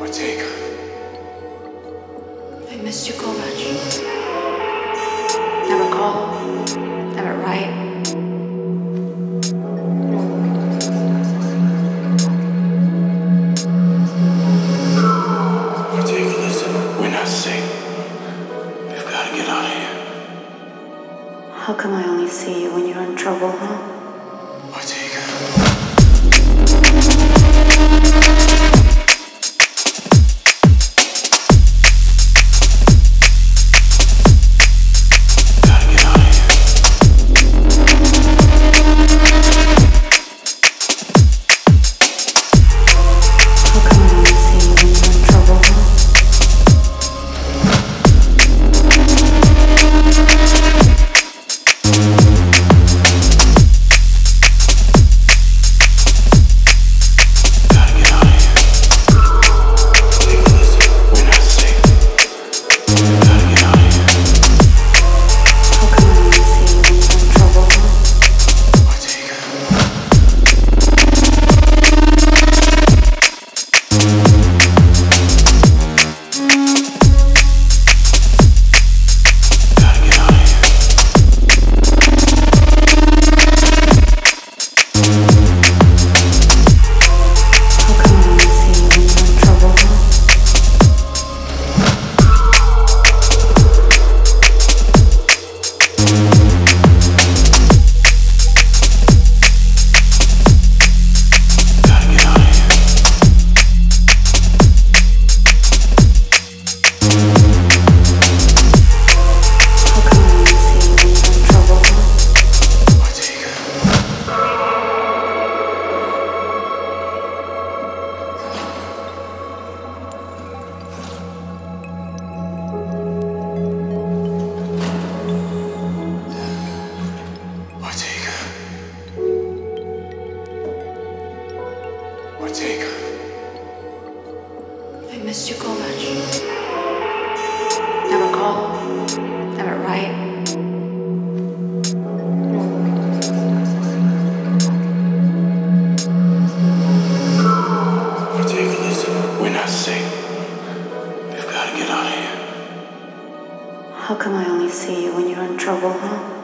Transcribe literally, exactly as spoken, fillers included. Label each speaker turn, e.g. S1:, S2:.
S1: Ortega.
S2: I missed you, Kovac. Never call, never write.
S1: Ortega, listen, we're not safe. We've got to get out of here.
S2: How come I only see you when you're in trouble, huh?
S1: Ortega. Ortega.
S2: I missed you, Kovac. Never call, never write.
S1: Ortega, listen, we're not safe. We've got to get out of here.
S2: How come I only see you when you're in trouble, huh?